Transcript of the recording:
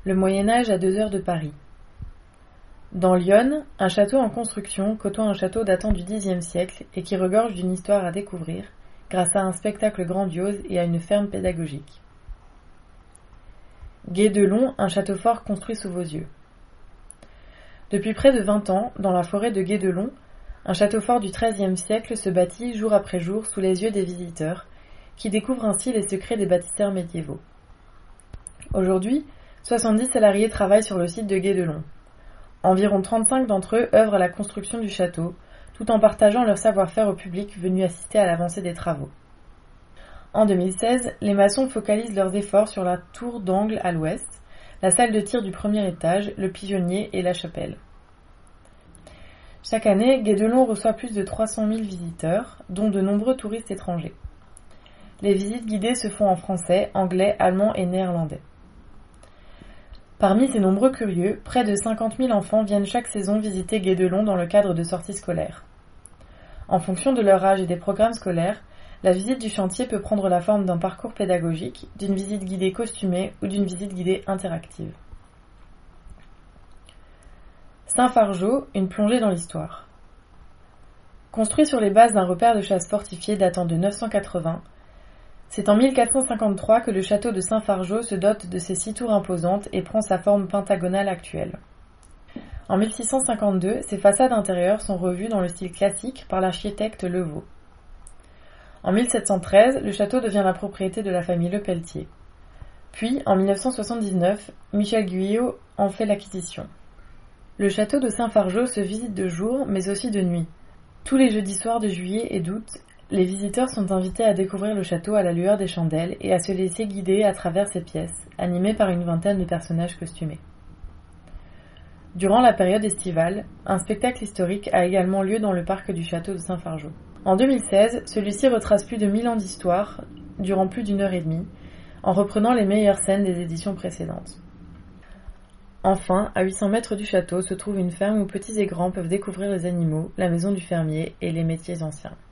Le Moyen-Âge à 2 heures de Paris. Dans l'Yonne, un château en construction côtoie un château datant du Xe siècle et qui regorge d'une histoire à découvrir grâce à un spectacle grandiose et à une ferme pédagogique. Guédelon, un château fort construit sous vos yeux. Depuis près de 20 ans, dans la forêt de Guédelon, un château fort du XIIIe siècle se bâtit jour après jour sous les yeux des visiteurs, qui découvrent ainsi les secrets des bâtisseurs médiévaux. Aujourd'hui, 70 salariés travaillent sur le site de Guédelon. Environ 35 d'entre eux œuvrent à la construction du château, tout en partageant leur savoir-faire au public venu assister à l'avancée des travaux. En 2016, les maçons focalisent leurs efforts sur la tour d'angle à l'ouest, la salle de tir du premier étage, le pigeonnier et la chapelle. Chaque année, Guédelon reçoit plus de 300 000 visiteurs, dont de nombreux touristes étrangers. Les visites guidées se font en français, anglais, allemand et néerlandais. Parmi ces nombreux curieux, près de 50 000 enfants viennent chaque saison visiter Guédelon dans le cadre de sorties scolaires. En fonction de leur âge et des programmes scolaires, la visite du chantier peut prendre la forme d'un parcours pédagogique, d'une visite guidée costumée ou d'une visite guidée interactive. Saint-Fargeau, une plongée dans l'histoire. Construit sur les bases d'un repère de chasse fortifié datant de 980, c'est en 1453 que le château de Saint-Fargeau se dote de ses 6 tours imposantes et prend sa forme pentagonale actuelle. En 1652, ses façades intérieures sont revues dans le style classique par l'architecte Levaux. En 1713, le château devient la propriété de la famille Lepelletier. Puis, en 1979, Michel Guyot en fait l'acquisition. Le château de Saint-Fargeau se visite de jour, mais aussi de nuit. Tous les jeudis soirs de juillet et d'août, les visiteurs sont invités à découvrir le château à la lueur des chandelles et à se laisser guider à travers ses pièces, animées par une vingtaine de personnages costumés. Durant la période estivale, un spectacle historique a également lieu dans le parc du château de Saint-Fargeau. En 2016, celui-ci retrace plus de 1000 ans d'histoire, durant plus d'1 heure et demie, en reprenant les meilleures scènes des éditions précédentes. Enfin, à 800 mètres du château se trouve une ferme où petits et grands peuvent découvrir les animaux, la maison du fermier et les métiers anciens.